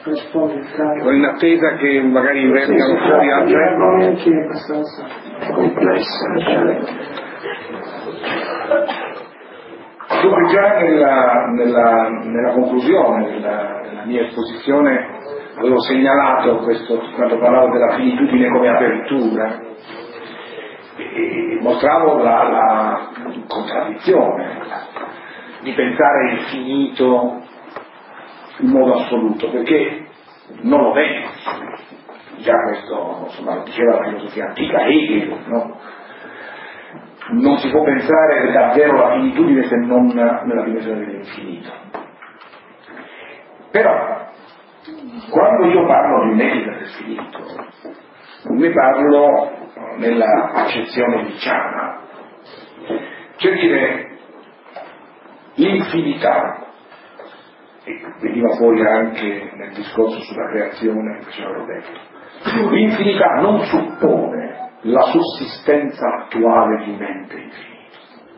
in attesa che magari vengano fuori altre argomenti abbastanza complessi. Dunque già nella conclusione della mia esposizione avevo segnalato questo, quando parlavo della finitudine come apertura, e mostravo la contraddizione di pensare il finito in modo assoluto, perché non lo è. Già questo, insomma, lo diceva la filosofia antica, Hegel, no? Non si può pensare davvero la finitudine se non nella dimensione dell'infinito. Però, quando io parlo di un'etica del finito, ne parlo nella accezione diciana, cioè dire l'infinità, e veniva fuori anche nel discorso sulla creazione che ci avevo detto, l'infinità non suppone la sussistenza attuale di un ente infinito.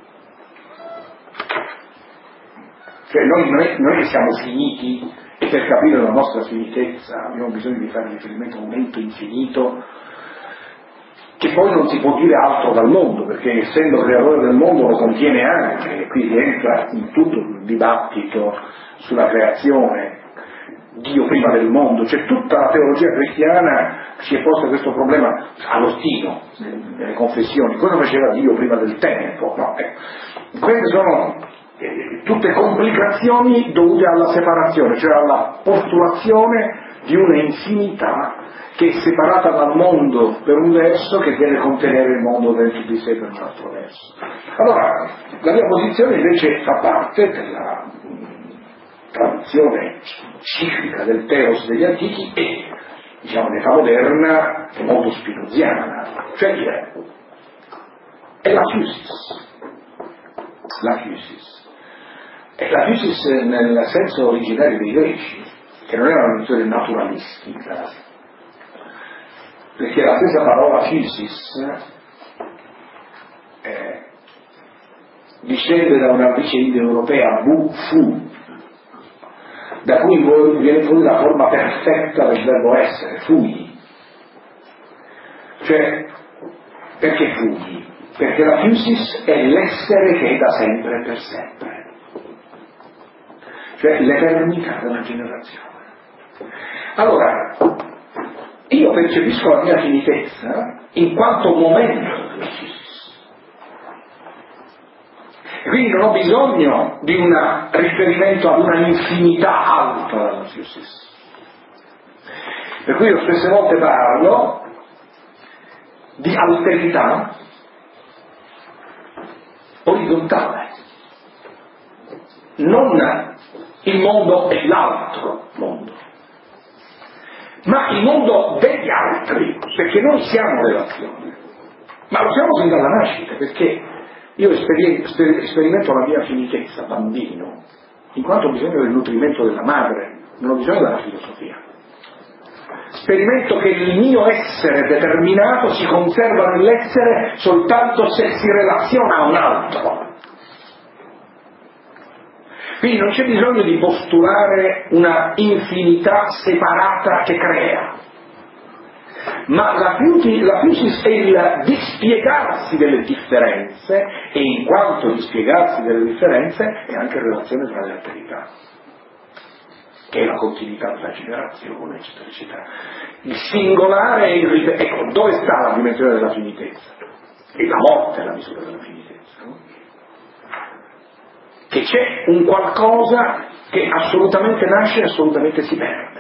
Cioè non è che siamo finiti e per capire la nostra finitezza abbiamo bisogno di fare riferimento a un ente infinito che poi non si può dire altro dal mondo, perché essendo creatore del mondo lo contiene anche, e qui rientra in tutto il dibattito sulla creazione, Dio prima del mondo, cioè tutta la teologia cristiana si è posta questo problema allo stilo nelle confessioni. Cosa faceva Dio prima del tempo? No, queste sono tutte complicazioni dovute alla separazione, cioè alla postulazione di una infinità che è separata dal mondo per un verso, che deve contenere il mondo dentro di sé per un altro verso. Allora, la mia posizione invece fa parte della tradizione ciclica del teos degli antichi e, diciamo, l'età moderna molto spinoziana, cioè è la physis. La physis. È la physis nel senso originario dei greci, che non era una nozione naturalistica, perché la stessa parola physis discende da una radice indoeuropea, fu, da cui viene fuori la forma perfetta del verbo essere, fui. Cioè, perché fui? Perché la physis è l'essere che è da sempre e per sempre, cioè l'eternità della generazione. Allora, io percepisco la mia finitezza in quanto momento della physis. Quindi non ho bisogno di un riferimento ad una infinità alta dalla physis. Per cui io spesse volte parlo di alterità orizzontale, non il mondo e l'altro mondo, ma il mondo degli altri, perché noi siamo relazione, ma lo siamo sin dalla nascita, perché io sperimento la mia finitezza, bambino, in quanto ho bisogno del nutrimento della madre, non ho bisogno della filosofia. Sperimento che il mio essere determinato si conserva nell'essere soltanto se si relaziona a un altro. Quindi non c'è bisogno di postulare una infinità separata che crea, ma la physis è il dispiegarsi delle differenze, e in quanto dispiegarsi delle differenze è anche relazione tra le alterità, che è la continuità della generazione, eccetera, eccetera. Il singolare è il ecco, dove sta la dimensione della finitezza? È la morte la misura della finitezza, no? Che c'è un qualcosa che assolutamente nasce e assolutamente si perde.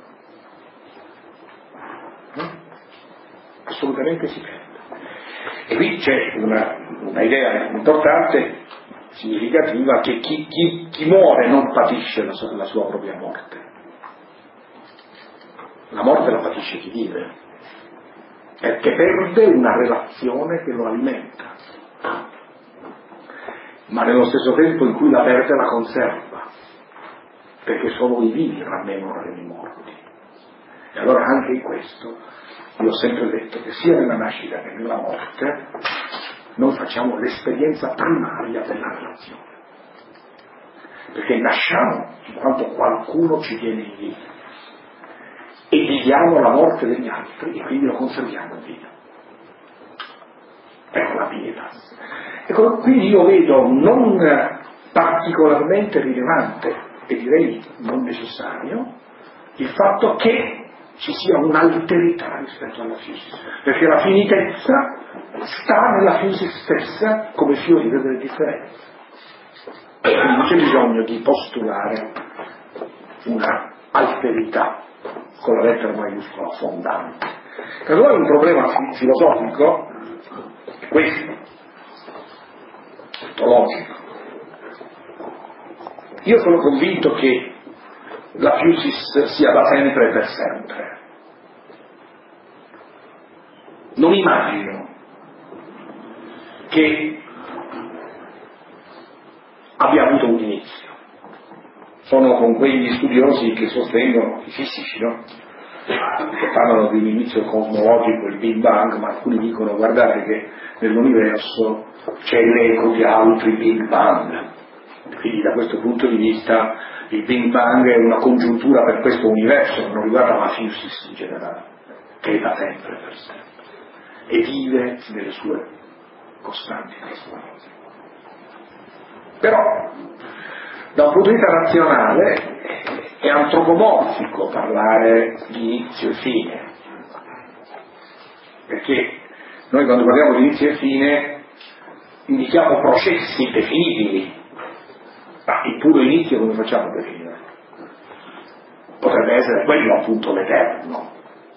Assolutamente si perde. E qui c'è una idea importante, significativa, che chi muore non patisce la sua propria morte. La morte la patisce chi vive, perché perde una relazione che lo alimenta, ma nello stesso tempo in cui la perde la conserva, perché solo i vivi rammemorano i morti. E allora anche in questo io ho sempre detto che sia nella nascita che nella morte noi facciamo l'esperienza primaria della relazione, perché nasciamo in quanto qualcuno ci tiene in vita, viviamo la morte degli altri e quindi lo conserviamo vivo. Ecco la pietas. Ecco, quindi io vedo non particolarmente rilevante e direi non necessario il fatto che ci sia un'alterità rispetto alla physis, perché la finitezza sta nella physis stessa come fiorire delle differenze. Quindi non c'è bisogno di postulare una alterità con la lettera maiuscola fondante. Allora un problema filosofico è questo, ontologico. Io sono convinto che la physis sia da sempre e per sempre. Non immagino che abbia avuto un inizio. Sono con quegli studiosi che sostengono, i fisici, no? Che parlano di un inizio cosmologico, il Big Bang, ma alcuni dicono guardate che nell'universo c'è l'eco di altri Big Bang. Quindi da questo punto di vista il Big Bang è una congiuntura per questo universo, non riguarda la physis in generale, che è da sempre per sempre e vive nelle sue costanti trasformazioni. Però da un punto di vista razionale è antropomorfico parlare di inizio e fine, perché noi quando parliamo di inizio e fine indichiamo processi definibili, ma il puro inizio come facciamo a definire? Potrebbe essere quello appunto l'eterno,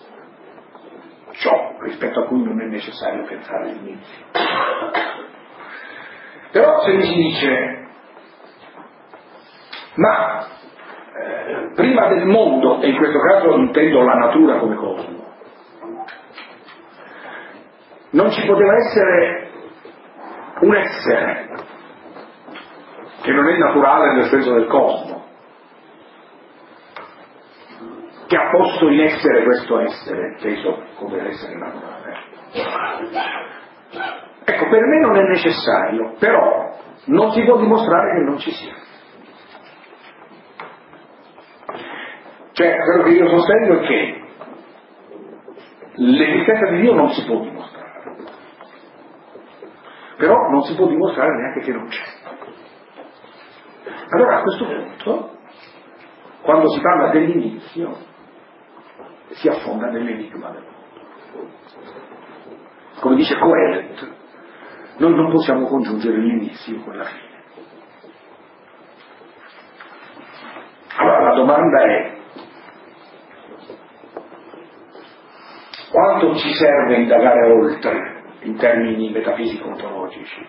ciò rispetto a cui non è necessario pensare all'inizio. Però se mi si dice ma prima del mondo, e in questo caso intendo la natura come cosmo, non ci poteva essere un essere che non è naturale nel senso del cosmo, che ha posto in essere questo essere, inteso come l'essere naturale. Ecco, per me non è necessario, però non si può dimostrare che non ci sia. Cioè, quello che io sostengo è che l'esistenza di Dio non si può dimostrare, però non si può dimostrare neanche che non c'è. Allora a questo punto, quando si parla dell'inizio, si affonda nell'enigma del mondo. Come dice Coelet, noi non possiamo congiungere l'inizio con la fine. Allora la domanda è: quanto ci serve indagare oltre in termini metafisico-ontologici?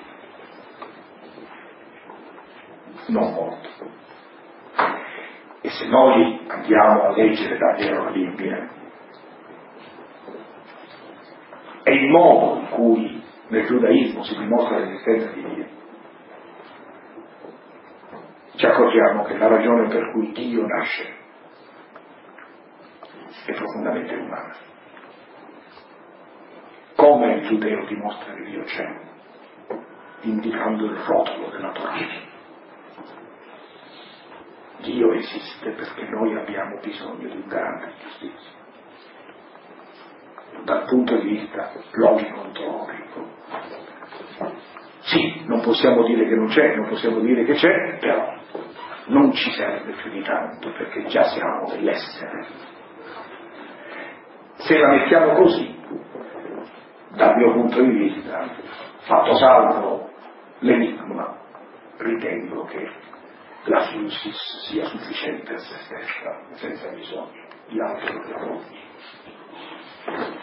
Non molto. E se noi andiamo a leggere davvero la Bibbia, è il modo in cui nel giudaismo si dimostra l'esistenza di Dio, ci accorgiamo che la ragione per cui Dio nasce è profondamente umana. Come il giudeo dimostra che Dio c'è? Indicando il rotolo della Torah. Dio esiste perché noi abbiamo bisogno di un garante di giustizia. Dal punto di vista logico-ontologico, sì, non possiamo dire che non c'è, non possiamo dire che c'è, però non ci serve più di tanto perché già siamo nell'essere. Se la mettiamo così, dal mio punto di vista, fatto salvo l'enigma, ritengo che la physis sia sufficiente a se stessa, senza bisogno di altro che